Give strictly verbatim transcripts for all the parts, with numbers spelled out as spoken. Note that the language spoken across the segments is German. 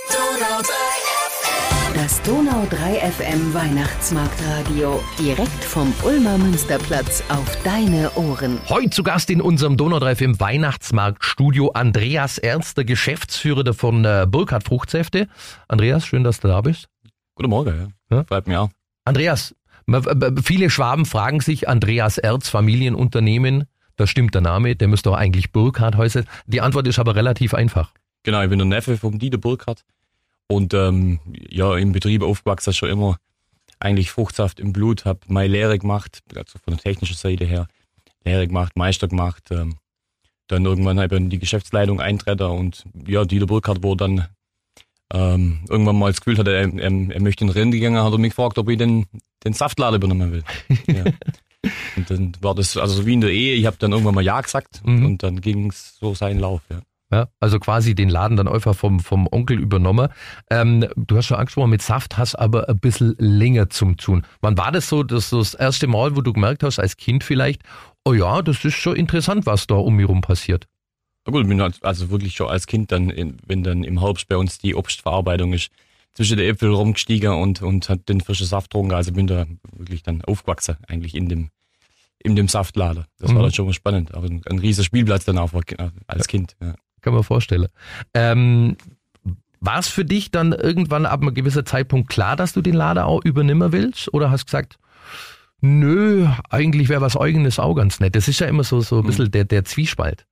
Das Donau drei F M Weihnachtsmarktradio. Direkt vom Ulmer Münsterplatz auf deine Ohren. Heute zu Gast in unserem Donau drei F M Weihnachtsmarktstudio Andreas Ernst, der Geschäftsführer von äh, Burkhardt Fruchtsäfte. Andreas, schön, dass du da bist. Guten Morgen, ja. ja? Freut mich auch. Andreas, viele Schwaben fragen sich, Andreas Ernst, Familienunternehmen, da stimmt der Name, der müsste doch eigentlich Burkhardt heißen. Die Antwort ist aber relativ einfach. Genau, ich bin der Neffe vom Dieter Burkhardt. Und ähm, ja, im Betrieb aufgewachsen, schon immer eigentlich Fruchtsaft im Blut, habe meine Lehre gemacht, also von der technischen Seite her, Lehre gemacht, Meister gemacht, ähm, dann irgendwann habe ich in die Geschäftsleitung eintreten und ja, Dieter Burkhardt, wo dann ähm, irgendwann mal das Gefühl hatte, er, er, er möchte in Rente gehen, hat er mich gefragt, ob ich den, den Saftladen übernehmen will. Ja. Und dann war das, also so wie in der Ehe, ich habe dann irgendwann mal Ja gesagt mhm. und dann ging es so seinen Lauf, ja. Ja, also quasi den Laden dann einfach vom, vom Onkel übernommen. Ähm, du hast schon angesprochen, mit Saft hast aber ein bisschen länger zum tun. Wann war das so, das, das erste Mal, wo du gemerkt hast, als Kind vielleicht, oh ja, das ist schon interessant, was da um mich rum passiert? Na gut, ich bin also wirklich schon als Kind dann, wenn dann im Herbst bei uns die Obstverarbeitung ist, zwischen den Äpfeln rumgestiegen und, und hat den frischen Saft getrunken. Also bin da wirklich dann aufgewachsen, eigentlich in dem, in dem Saftladen. Das mhm. war dann schon mal spannend. Aber ein, ein riesiger Spielplatz dann auch als Kind, ja. Kann man vorstellen. Ähm, war es für dich dann irgendwann ab einem gewissen Zeitpunkt klar, dass du den Laden auch übernehmen willst? Oder hast du gesagt, nö, eigentlich wäre was Eigenes auch ganz nett? Das ist ja immer so, so ein bisschen der, der Zwiespalt.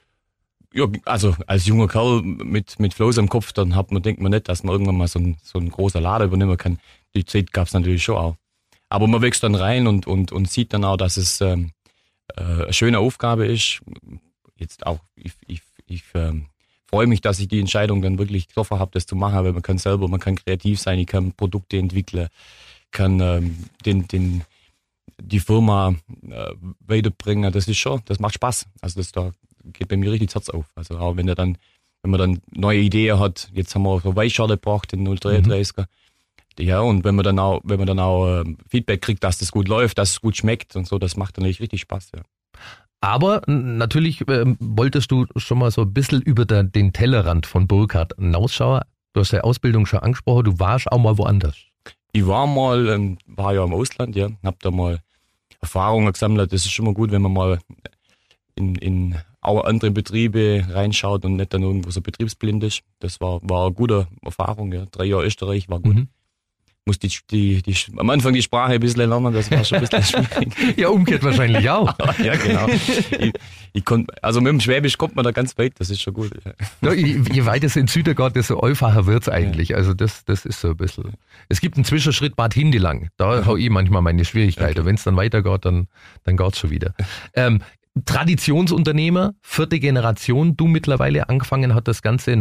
Ja, also als junger Kerl mit, mit Floß am Kopf, dann hat man, denkt man nicht, dass man irgendwann mal so ein, so ein großer Laden übernehmen kann. Die Zeit gab es natürlich schon auch. Aber man wächst dann rein und, und, und sieht dann auch, dass es ähm, äh, eine schöne Aufgabe ist. Jetzt auch, ich, ich Ich ähm, freue mich, dass ich die Entscheidung dann wirklich getroffen habe, das zu machen, weil man kann selber, man kann kreativ sein, ich kann Produkte entwickeln, kann ähm, den, den, die Firma äh, weiterbringen. Das ist schon, das macht Spaß. Also das da geht bei mir richtig das Herz auf. Also auch wenn er dann, wenn man dann neue Ideen hat, jetzt haben wir so Weißschale gebracht, den null dreiunddreißiger. Mhm. Ja, und wenn man dann auch, wenn man dann auch äh, Feedback kriegt, dass das gut läuft, dass es gut schmeckt und so, das macht dann richtig Spaß, ja. Aber natürlich äh, wolltest du schon mal so ein bisschen über der, den Tellerrand von Burkhardt hinausschauen. Du hast die Ausbildung schon angesprochen, du warst auch mal woanders. Ich war mal, ähm, war ja im Ausland, ja, hab da mal Erfahrungen gesammelt. Das ist schon mal gut, wenn man mal in, in auch andere Betriebe reinschaut und nicht dann irgendwo so betriebsblind ist. Das war, war eine gute Erfahrung, ja. Drei Jahre Österreich war gut. Mhm. Muss die, die, die, am Anfang die Sprache ein bisschen lernen, das war schon ein bisschen schwierig. Ja, umgekehrt wahrscheinlich auch. Ja, genau. Ich, ich konnt, also mit dem Schwäbisch kommt man da ganz weit, das ist schon gut. Ja, je, je weiter es in Süden geht, desto einfacher wird's eigentlich. Ja. Also das, das ist so ein bisschen. Es gibt einen Zwischenschritt Bad Hindelang, da ja. habe ich manchmal meine Schwierigkeiten. Okay. Wenn es dann weitergeht, dann, dann geht's schon wieder. Ähm, Traditionsunternehmer, vierte Generation, du mittlerweile angefangen hat das Ganze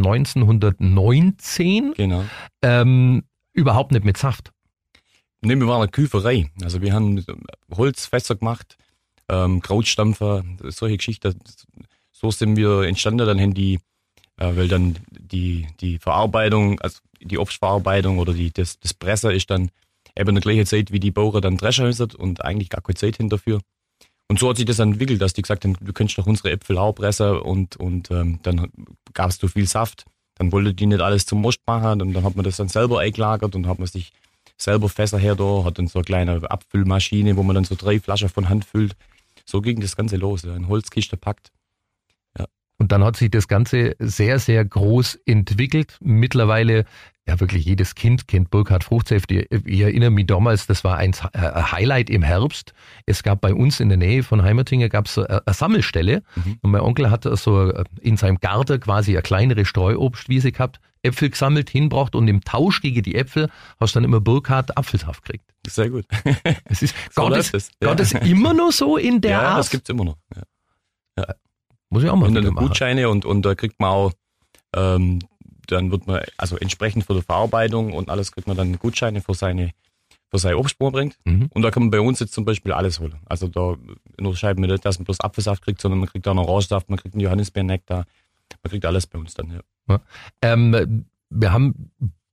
neunzehnhundertneunzehn. Genau. Ähm, Überhaupt nicht mit Saft. Nee, wir waren eine Küferei. Also wir haben Holzfässer gemacht, ähm, Krautstampfer, solche Geschichten. So sind wir entstanden. Dann haben die, äh, weil dann die, die Verarbeitung, also die Obstverarbeitung oder die, das, das Pressen ist dann eben in der gleichen Zeit, wie die Bauern dann Drescher haben und eigentlich gar keine Zeit hin dafür. Und so hat sich das entwickelt, dass die gesagt haben, du könntest doch unsere Äpfel auch pressen und, und ähm, dann gab es so viel Saft. Dann wollte die nicht alles zum Most machen und dann hat man das dann selber eingelagert und hat man sich selber Fässer her da, hat dann so eine kleine Abfüllmaschine, wo man dann so drei Flaschen von Hand füllt. So ging das Ganze los, ja, in Holzkiste packt. Ja. Und dann hat sich das Ganze sehr, sehr groß entwickelt. Mittlerweile, ja wirklich jedes Kind kennt Burkhardt Fruchtsäfte. Ich erinnere mich damals, das war ein Highlight im Herbst. Es gab bei uns in der Nähe von Heimertingen gab es eine Sammelstelle. Mhm. Und mein Onkel hat so in seinem Garten quasi eine kleinere Streuobstwiese gehabt, Äpfel gesammelt, hinbracht und im Tausch gegen die Äpfel hast du dann immer Burkhardt Apfelsaft gekriegt. Sehr gut. Es ist, so geht es, ja. es immer noch so in der ja, Art? Ja, das gibt's immer noch. Ja. Ja. Muss ich auch mal und dann machen. Gutscheine und, und da kriegt man auch, ähm, dann wird man, also entsprechend für die Verarbeitung und alles kriegt man dann Gutscheine für seine, für seine Obst, die man bringt. Mhm. Und da kann man bei uns jetzt zum Beispiel alles holen. Also da unterscheiden wir nicht, dass man bloß Apfelsaft kriegt, sondern man kriegt auch noch Orangensaft, man kriegt einen Johannisbeernektar, man kriegt alles bei uns dann, ja. Ja. Ähm, wir haben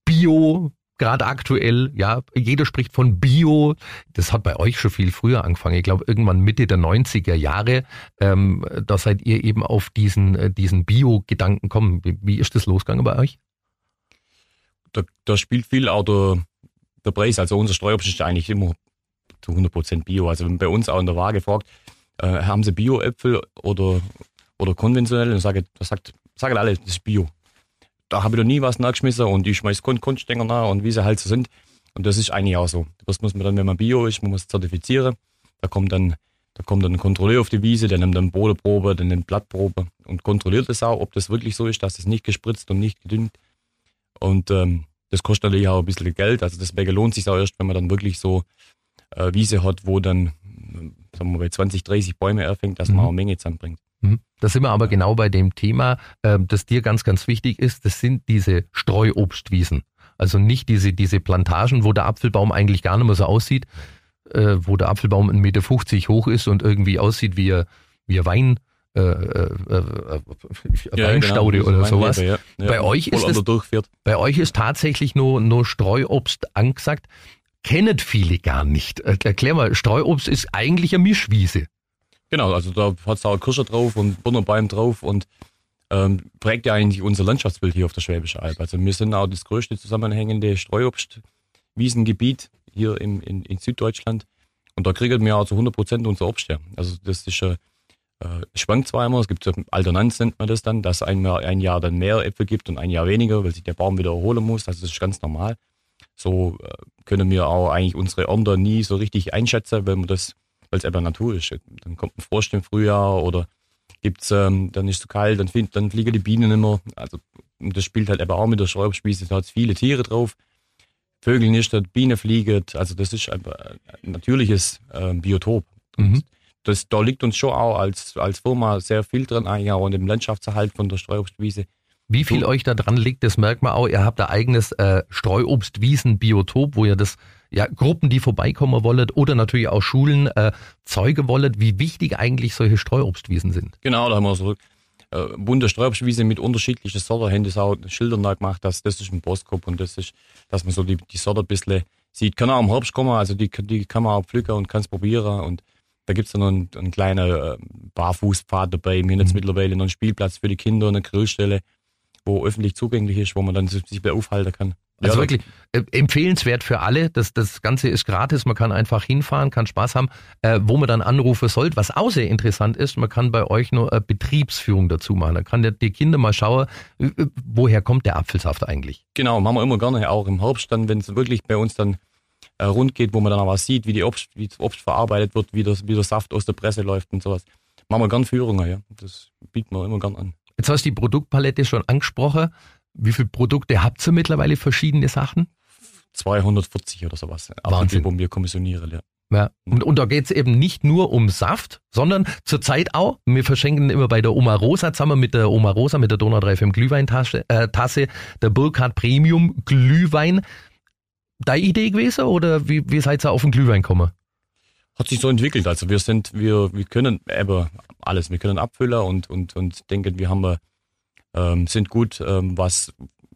Bio, gerade aktuell, ja, jeder spricht von Bio. Das hat bei euch schon viel früher angefangen. Ich glaube, irgendwann Mitte der neunziger Jahre, ähm, da seid ihr eben auf diesen, diesen Bio-Gedanken gekommen. Wie, wie ist das losgegangen bei euch? da, da spielt viel auch der, der Preis. Also unser Streuobst ist eigentlich immer zu hundert Prozent Bio. Also wenn bei uns auch in der Waage fragt, äh, haben Sie Bio-Äpfel oder, oder konventionell? Und sage, das sagt, sagen alle, das ist Bio. Da habe ich noch nie was nachgeschmissen und ich schmeiße Kunststänger nach und wie sie halt so sind. Und das ist eigentlich auch so. Das muss man dann, wenn man Bio ist, man muss zertifizieren. Da kommt dann, da kommt dann ein Kontrolleur auf die Wiese, der nimmt dann Bodenprobe, der nimmt Blattprobe und kontrolliert das auch, ob das wirklich so ist, dass das nicht gespritzt und nicht gedüngt. Und ähm, das kostet natürlich auch ein bisschen Geld. Also deswegen lohnt es sich auch erst, wenn man dann wirklich so äh, Wiese hat, wo dann, sagen wir, bei zwanzig, dreißig Bäume erfängt, dass man auch eine Menge zusammenbringt. Da sind wir aber genau bei dem Thema, äh, das dir ganz, ganz wichtig ist. Das sind diese Streuobstwiesen. Also nicht diese, diese Plantagen, wo der Apfelbaum eigentlich gar nicht mehr so aussieht, äh, wo der Apfelbaum ein Meter fünfzig hoch ist und irgendwie aussieht wie ein, wie ein Wein, äh, äh, äh, ja, Weinstaude genau, oder sowas. Ja. Ja. Bei, euch ist das, bei euch ist tatsächlich nur, nur Streuobst angesagt. Kennen viele gar nicht. Erklär mal, Streuobst ist eigentlich eine Mischwiese. Genau, also da hat es auch Kirsche drauf und Birnenbaum drauf und ähm, prägt ja eigentlich unser Landschaftsbild hier auf der Schwäbischen Alb. Also wir sind auch das größte zusammenhängende Streuobstwiesengebiet hier im, in, in Süddeutschland und da kriegen wir auch zu hundert Prozent unser Obst her. Also das ist äh, schwankt zwar immer, es gibt so Alternanz nennt man das dann, dass ein Jahr, ein Jahr dann mehr Äpfel gibt und ein Jahr weniger, weil sich der Baum wieder erholen muss. Also das ist ganz normal. So äh, können wir auch eigentlich unsere Ernte nie so richtig einschätzen, weil man das weil es eben Natur ist. Dann kommt ein Frost im Frühjahr oder gibt's, ähm, dann ist es zu kalt, dann, find, dann fliegen die Bienen immer. Also das spielt halt eben auch mit der Streuobstwiese, da hat viele Tiere drauf. Vögel nisten, Bienen fliegen, also das ist einfach ein natürliches äh, Biotop. Mhm. Das, da liegt uns schon auch als, als Firma sehr viel dran, eigentlich auch an dem Landschaftserhalt von der Streuobstwiese. Wie viel euch da dran liegt, das merkt man auch. Ihr habt ein eigenes äh, Streuobstwiesen-Biotop, wo ihr das ja Gruppen, die vorbeikommen wollt oder natürlich auch Schulen äh, Zeuge wollt, wie wichtig eigentlich solche Streuobstwiesen sind. Genau, da haben wir so äh, bunte Streuobstwiese mit unterschiedlichen Sorten, haben das auch Schildern da gemacht, dass das ist ein Boskop und das ist, dass man so die, die Sorte ein bisschen sieht. Kann auch im Herbst kommen, also die, die kann man auch pflücken und kann es probieren und da gibt's dann noch einen, einen kleinen äh, Barfußpfad dabei. Wir haben jetzt mhm. mittlerweile noch einen Spielplatz für die Kinder, eine Grillstelle, wo öffentlich zugänglich ist, wo man dann sich wieder aufhalten kann. Also ja, wirklich äh, empfehlenswert für alle. Das, das Ganze ist gratis, man kann einfach hinfahren, kann Spaß haben, äh, wo man dann anrufen sollte. Was auch sehr interessant ist, man kann bei euch nur eine Betriebsführung dazu machen. Da kann der, die Kinder mal schauen, äh, woher kommt der Apfelsaft eigentlich. Genau, machen wir immer gerne, auch im Herbst dann, wenn es wirklich bei uns dann äh, rund geht, wo man dann auch was sieht, wie die Obst, wie das Obst verarbeitet wird, wie, das, wie der Saft aus der Presse läuft und sowas. Machen wir gerne Führungen, ja. Das bieten wir immer gerne an. Jetzt hast du die Produktpalette schon angesprochen. Wie viele Produkte habt ihr mittlerweile, verschiedene Sachen? zweihundertvierzig oder sowas. Wahnsinn. Wo wir kommissionieren, ja. Ja. Und, und da geht's eben nicht nur um Saft, sondern zurzeit auch, wir verschenken immer bei der Oma Rosa zusammen mit der Oma Rosa, mit der Donau drei F M Glühweintasse, äh, Tasse, der Burkhardt Premium Glühwein. Deine Idee gewesen oder wie, wie seid ihr auf den Glühwein gekommen? Hat sich so entwickelt. Also wir sind, wir, wir können eben alles. Wir können abfüllen und, und, und denken, wir haben, ähm, sind gut, ähm, was,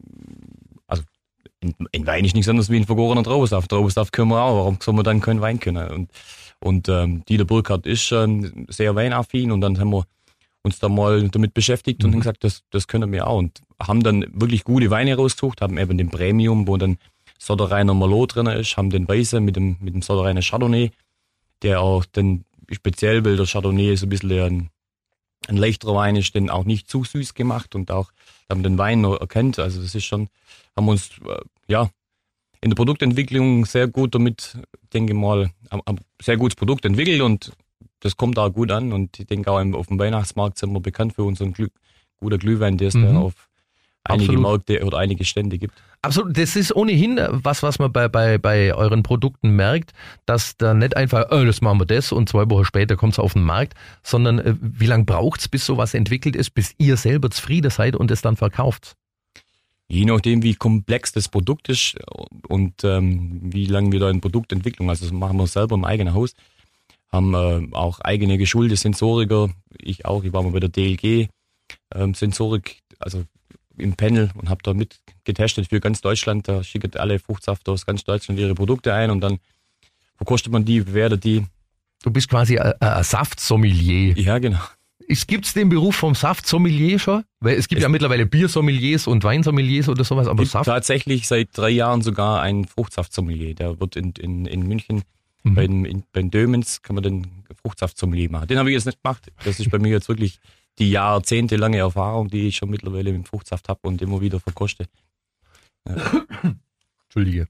also in, in Wein ist nichts anderes wie ein vergorener Traubensaft. Traubensaft können wir auch, warum soll man dann keinen Wein können? Und, und ähm, Dieter Burkhardt ist ähm, sehr weinaffin und dann haben wir uns da mal damit beschäftigt mhm. und haben gesagt, das, das können wir auch. Und haben dann wirklich gute Weine rausgesucht, haben eben den Premium, wo dann Sodreiner Merlot drin ist, haben den Weiße mit dem, mit dem Sodreiner Chardonnay, der auch dann speziell, weil der Chardonnay so ein bisschen ein, ein leichterer Wein ist, den auch nicht zu süß gemacht und auch haben den Wein noch erkannt. Also das ist schon, haben uns äh, ja in der Produktentwicklung sehr gut damit, denke ich mal, ein sehr gutes Produkt entwickelt und das kommt auch gut an und ich denke auch auf dem Weihnachtsmarkt sind wir bekannt für unseren Glüh, guter Glühwein, der es mhm. da auf einige Absolut. Märkte oder einige Stände gibt. Absolut, das ist ohnehin was, was man bei, bei, bei euren Produkten merkt, dass da nicht einfach, oh, das machen wir das und zwei Wochen später kommt es auf den Markt, sondern äh, wie lange braucht es, bis sowas entwickelt ist, bis ihr selber zufrieden seid und es dann verkauft? Je nachdem, wie komplex das Produkt ist und ähm, wie lange wir da in Produktentwicklung, also das machen wir selber im eigenen Haus, haben äh, auch eigene geschulte Sensoriker, ich auch, ich war mal bei der D L G ähm, Sensorik, also im Panel und habe da mit getestet für ganz Deutschland. Da schicken alle Fruchtsafter aus ganz Deutschland ihre Produkte ein und dann verkostet man die, bewertet die. Du bist quasi ein Saftsommelier. Ja, genau. Gibt es den Beruf vom Saftsommelier schon? Weil es gibt es ja mittlerweile Biersommeliers und Weinsommeliers oder sowas, aber gibt Saft? Tatsächlich seit drei Jahren sogar einen Fruchtsaftsommelier. Der wird in, in, in München mhm. bei, den, in, bei den Dömens kann man den Fruchtsaftsommelier machen. Den habe ich jetzt nicht gemacht. Das ist bei mir jetzt wirklich die jahrzehntelange Erfahrung, die ich schon mittlerweile mit Fruchtsaft habe und immer wieder verkoste. Ja. Entschuldige.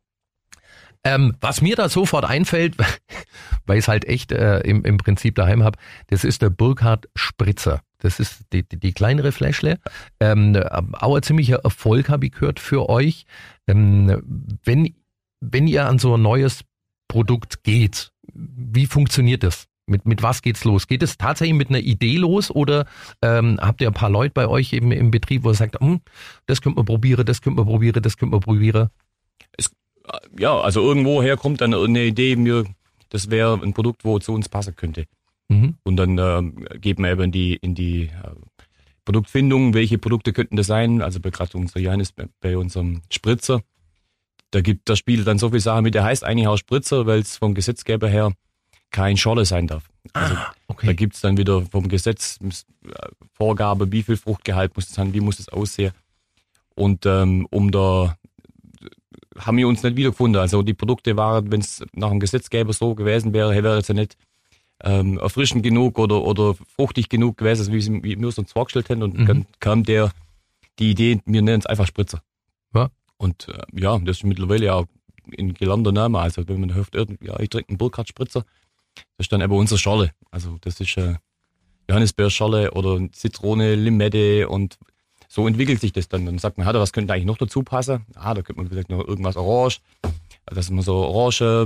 Ähm, was mir da sofort einfällt, weil ich es halt echt äh, im, im Prinzip daheim habe, das ist der Burkhardt Spritzer. Das ist die, die, die kleinere Fläschle. Ähm, auch ein ziemlicher Erfolg, habe ich gehört, für euch. Ähm, wenn, wenn ihr an so ein neues Produkt geht, wie funktioniert das? Mit, mit was geht's los? Geht es tatsächlich mit einer Idee los oder ähm, habt ihr ein paar Leute bei euch eben im Betrieb, wo ihr sagt, hm, das könnt man probieren, das könnt man probieren, das könnt man probieren? Es, ja, also irgendwoher kommt dann eine Idee, mir, das wäre ein Produkt, wo zu uns passen könnte. Mhm. Und dann äh, geben wir eben in die, in die äh, Produktfindung, welche Produkte könnten das sein. Also gerade unser Johannes bei, bei unserem Spritzer, da gibt das Spiel dann so viele Sachen mit, der heißt eigentlich auch Spritzer, weil es vom Gesetzgeber her kein Schorle sein darf. Also ah, okay. Da gibt's dann wieder vom Gesetz Vorgabe, wie viel Fruchtgehalt muss es haben, wie muss es aussehen. Und ähm, um da haben wir uns nicht wiedergefunden. Also die Produkte waren, wenn es nach dem Gesetzgeber so gewesen wäre, wäre es ja nicht ähm, erfrischend genug oder oder fruchtig genug gewesen, wie, wie wir es uns vorgestellt hätten. Und mhm. dann kam der die Idee, wir nennen es einfach Spritzer. Ja. Und äh, ja, das ist mittlerweile ja ein gelernter Name. Also wenn man hört, ja, ich trinke einen Burkhardt Spritzer, das ist dann eben unsere Schorle. Also das ist äh, Johannisbeerschorle oder Zitrone, Limette und so entwickelt sich das dann. Dann sagt man, was könnte eigentlich noch dazu passen? Ah, da könnte man vielleicht noch irgendwas Orange, dass man so Orange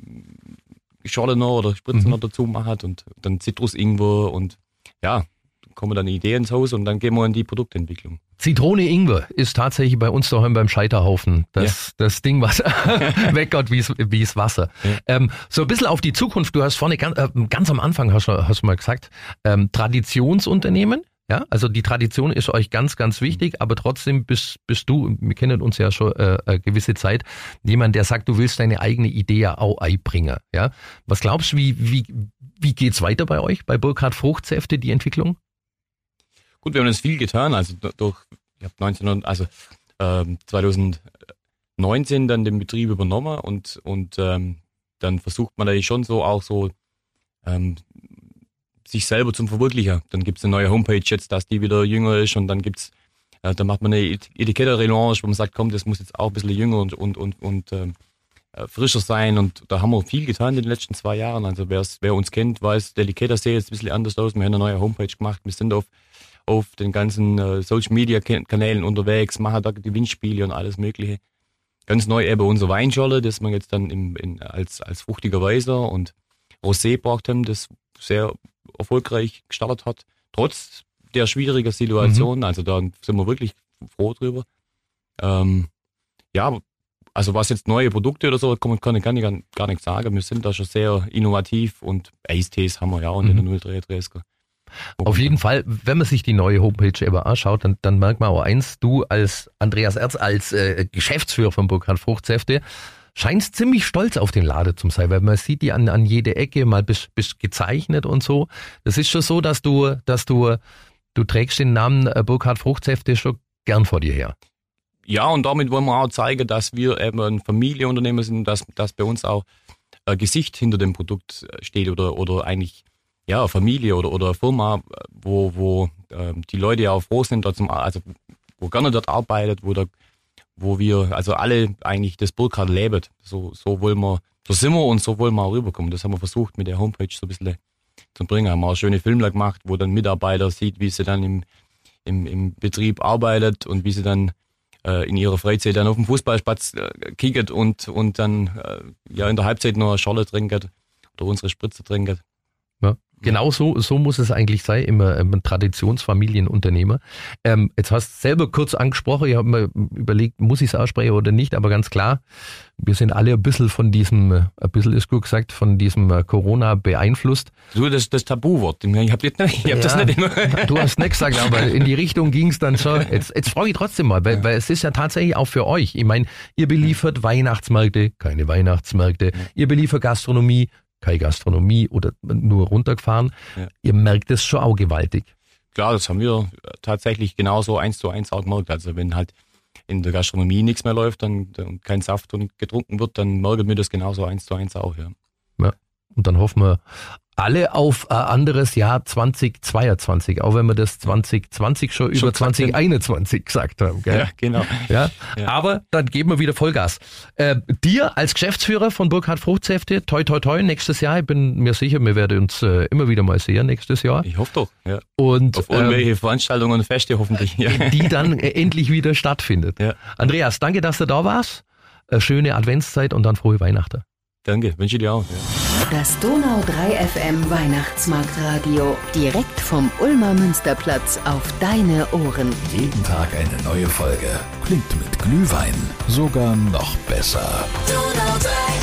Schorle noch oder Spritze mhm. noch dazu macht und dann Zitrus-Ingwer und ja, kommen dann Ideen ins Haus und dann gehen wir in die Produktentwicklung. Zitrone-Ingwer ist tatsächlich bei uns daheim beim Scheiterhaufen das, ja. das Ding, was weggeht wie es Wasser. Ja. Ähm, so ein bisschen auf die Zukunft. Du hast vorne ganz, äh, ganz am Anfang hast, hast du mal gesagt, ähm, Traditionsunternehmen. Ja, also die Tradition ist euch ganz, ganz wichtig, aber trotzdem bist, bist du, wir kennen uns ja schon äh, eine gewisse Zeit, jemand, der sagt, du willst deine eigene Idee ja auch einbringen. Ja, was glaubst du, wie, wie, wie geht's weiter bei euch, bei Burkhardt Fruchtsäfte, die Entwicklung? Gut, wir haben jetzt viel getan, also durch, ich habe neunzehn, also ähm, zweitausendneunzehn dann den Betrieb übernommen und und ähm, dann versucht man da schon so auch so ähm, sich selber zum Verwirklichen. Dann gibt's eine neue Homepage jetzt, dass die wieder jünger ist und dann gibt's, äh, dann macht man eine Etikette-Relaunch, wo man sagt, komm, das muss jetzt auch ein bisschen jünger und und und und ähm, frischer sein und da haben wir viel getan in den letzten zwei Jahren. Also wer uns kennt, weiß, der Etikette sieht jetzt ein bisschen anders aus. Wir haben eine neue Homepage gemacht, wir sind auf auf den ganzen äh, Social-Media-Kanälen unterwegs, machen da Gewinnspiele und alles Mögliche. Ganz neu eben unser Weinschorle, das wir jetzt dann im, in, als, als fruchtiger Weißer und Rosé gebracht haben, das sehr erfolgreich gestartet hat, trotz der schwierigen Situation. Mhm. Also da sind wir wirklich froh drüber. Ähm, ja, also was jetzt neue Produkte oder so, kann, kann ich gar nicht, gar nicht sagen. Wir sind da schon sehr innovativ und Eistees haben wir ja auch in mhm. der null dreiunddreißiger. Auf jeden Fall, wenn man sich die neue Homepage eben anschaut, dann, dann merkt man auch eins, du als Andreas Erz, als äh, Geschäftsführer von Burkhardt Fruchtsäfte, scheinst ziemlich stolz auf den Laden zu sein, weil man sieht die an, an jede Ecke, mal bis, bis gezeichnet und so. Das ist schon so, dass du, dass du, du trägst den Namen Burkhardt Fruchtsäfte schon gern vor dir her. Ja, und damit wollen wir auch zeigen, dass wir eben ein Familienunternehmen sind, dass, dass bei uns auch ein Gesicht hinter dem Produkt steht oder, oder eigentlich ja, Familie oder, oder Firma, wo, wo ähm, die Leute ja auch froh sind, dort zum, also wo gerne dort arbeitet, wo, da, wo wir, also alle eigentlich das Burkhardt leben. So, so wollen wir, so sind wir und so wollen wir auch rüberkommen. Das haben wir versucht mit der Homepage so ein bisschen zu bringen. Haben wir auch schöne Filme gemacht, wo dann Mitarbeiter sieht, wie sie dann im, im, im Betrieb arbeitet und wie sie dann äh, in ihrer Freizeit dann auf dem Fußballplatz äh, kickert und, und dann äh, ja in der Halbzeit noch eine Schorle trinkt oder unsere Spritze trinkt. Ja. Genau so, so muss es eigentlich sein, immer ein Traditionsfamilienunternehmer. Ähm, jetzt hast du selber kurz angesprochen, ich habe mir überlegt, muss ich es aussprechen oder nicht, aber ganz klar, wir sind alle ein bisschen von diesem, ein bisschen ist gut gesagt, von diesem Corona beeinflusst. Du, das das Tabuwort, ich habe hab ja, das nicht immer. Du hast nicht gesagt, aber in die Richtung ging es dann schon. Jetzt, jetzt frage ich trotzdem mal, weil, weil es ist ja tatsächlich auch für euch, ich meine, ihr beliefert Weihnachtsmärkte, keine Weihnachtsmärkte, ihr beliefert Gastronomie, keine Gastronomie oder nur runtergefahren. Ja. Ihr merkt es schon auch gewaltig. Klar, das haben wir tatsächlich genauso eins zu eins auch gemerkt. Also wenn halt in der Gastronomie nichts mehr läuft und kein Saft und getrunken wird, dann merken wir das genauso eins zu eins auch. Ja. Ja. Und dann hoffen wir alle auf ein anderes Jahr zwanzig zweiundzwanzig, auch wenn wir das zwanzig zwanzig schon, schon über zwanzig einundzwanzig gesagt haben. Gell? Ja, genau. Ja? Ja. Aber dann geben wir wieder Vollgas. Äh, dir als Geschäftsführer von Burkhardt Fruchtsäfte, toi toi toi, nächstes Jahr, ich bin mir sicher, wir werden uns äh, immer wieder mal sehen nächstes Jahr. Ich hoffe doch. Ja. Und, auf irgendwelche ähm, Veranstaltungen und Feste hoffentlich. Ja. Die dann äh, endlich wieder stattfindet. Ja. Andreas, danke, dass du da warst. Äh, schöne Adventszeit und dann frohe Weihnachten. Danke, wünsche dir auch. Ja. Das Donau drei F M Weihnachtsmarktradio. Direkt vom Ulmer Münsterplatz auf deine Ohren. Jeden Tag eine neue Folge. Klingt mit Glühwein sogar noch besser. Donau drei